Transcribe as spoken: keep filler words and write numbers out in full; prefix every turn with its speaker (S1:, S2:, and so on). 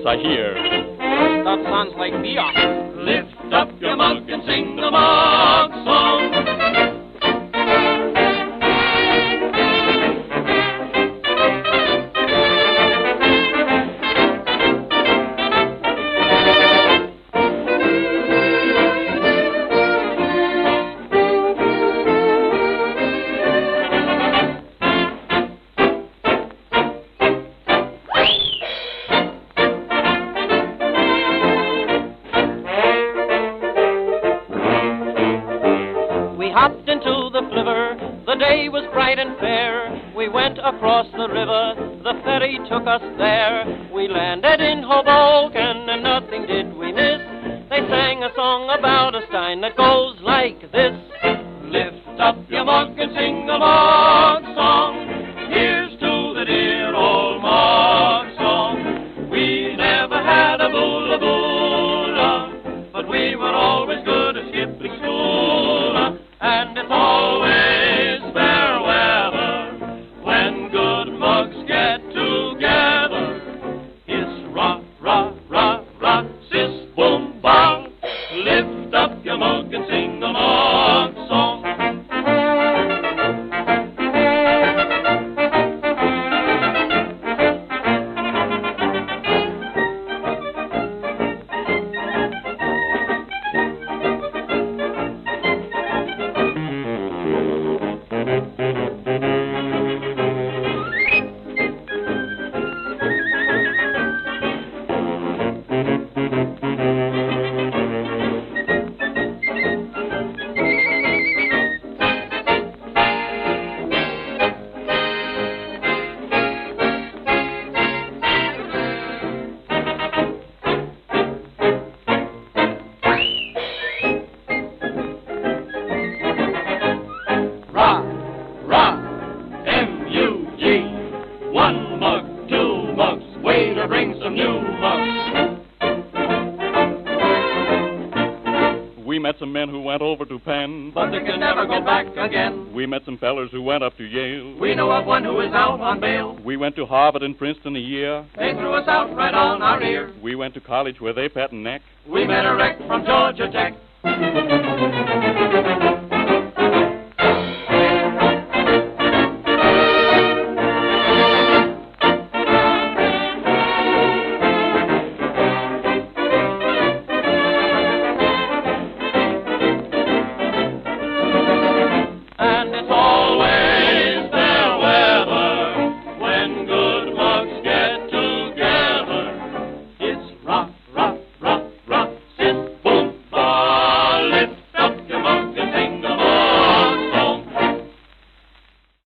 S1: I hear.
S2: That sounds like Biatch.
S3: Lift up your mug and sing the mug song.
S4: Hopped into the flivver, the day was bright and fair. We went across the river, the ferry took us there. We landed in Hoboken and nothing did we miss. They sang a song about a stein that goes like this.
S3: Lift up your mug and sing the mug song. Here's to the dear old mug song. We never had a boola boola, but we were always good at skipping school. And it's always fair weather when good mugs get together. It's rah, rah, rah, rah, sis, boom, bang. Lift up your mug and sing the mug song.
S1: We met some men who went over to Penn,
S3: but they can never go back again.
S1: We met some fellers who went up to Yale.
S3: We know of one who is out on bail.
S1: We went to Harvard and Princeton a year.
S3: They threw us out right on our ear.
S1: We went to college where they pat and neck.
S3: We met a wreck from Georgia Tech.